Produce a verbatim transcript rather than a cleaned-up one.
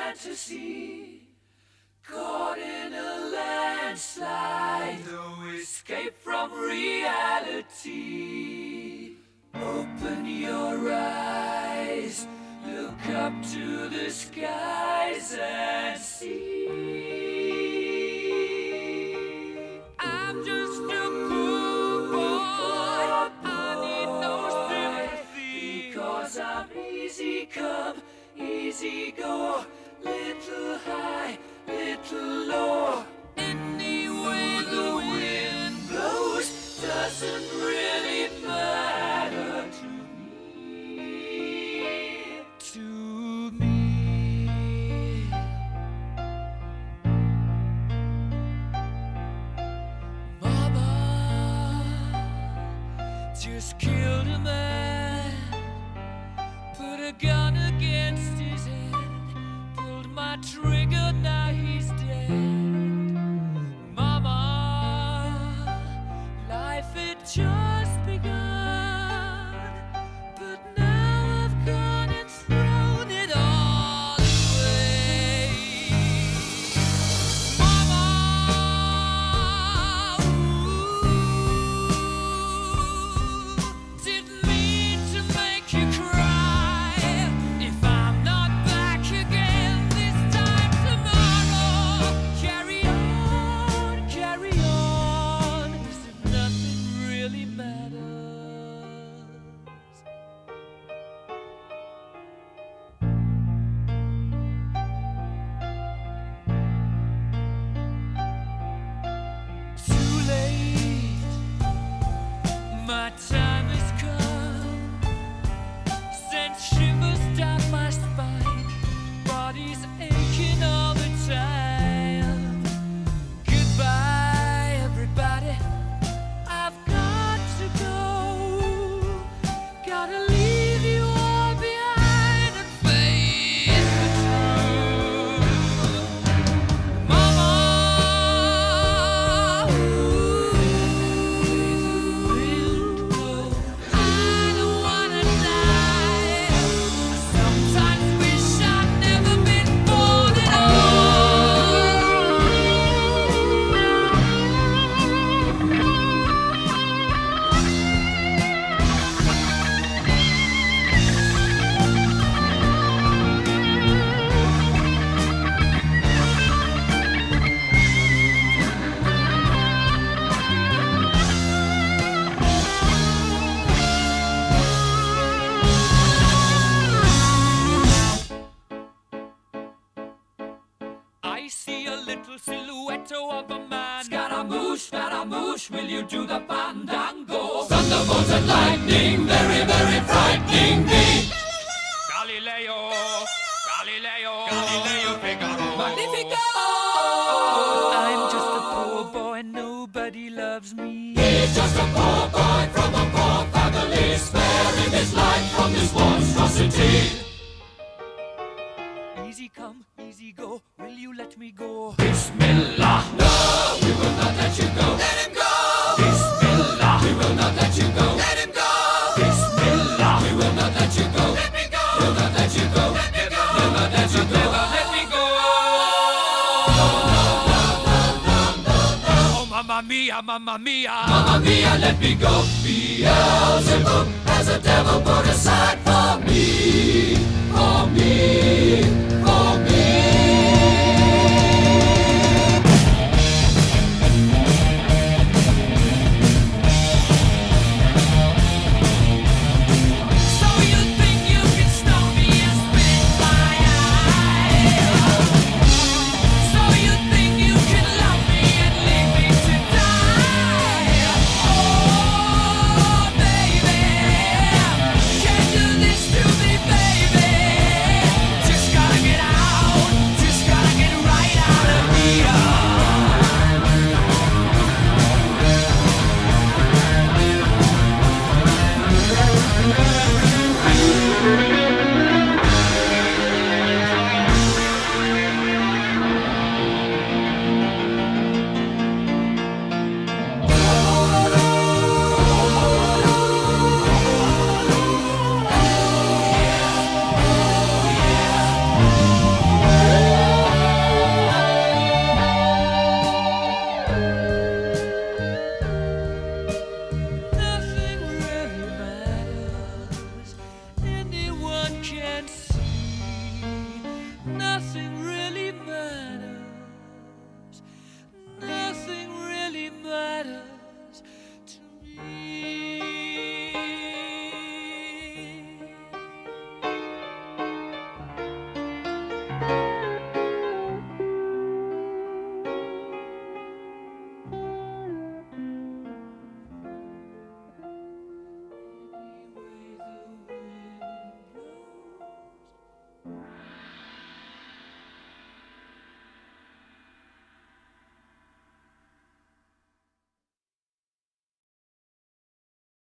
fantasy, caught in a landslide, no escape from reality. Open your eyes, look up to the skies and see. I'm just a poor boy, I need no sympathy, because I'm easy come, easy go, little high, little low. Any way the wind blows doesn't really matter to me, to me. Mama just killed a man, put a gun against his head, pulled my trigger, now he's dead. Mama, life had just begun, but now I've gone and thrown it all away. Mama, ooh, didn't mean to make you cry. If I'm not back again this time tomorrow, carry on, carry on, as if nothing really matters. Too late, my time has come, sent shivers down my spine, body's aching all the time. Goodbye, everybody, I've got to go, gotta leave you all behind and face the truth. Mama, ooh, I don't wanna die. I sometimes wish I'd never been born at I see a little silhouette of a man. Scaramouche, Scaramouche, will you do the fandango? Thunderbolt and lightning, very, very frightening me. Galileo, Galileo, Galileo Figaro. Magnifico! I'm just a poor boy, nobody loves me. He's just a poor boy from a poor family, sparing his life from this monstrosity. Easy come, easy go, will you let me go? Bismillah, no, we will not let you go. Let him go! Bismillah, we will not let you go. Let him go! Bismillah, we will not let you go. Let me go! We'll not let you go. Let me go! We'll not let you go. Never let me go! Oh, mamma mia, mamma mia, mamma mia, let me go. Beelzebub has a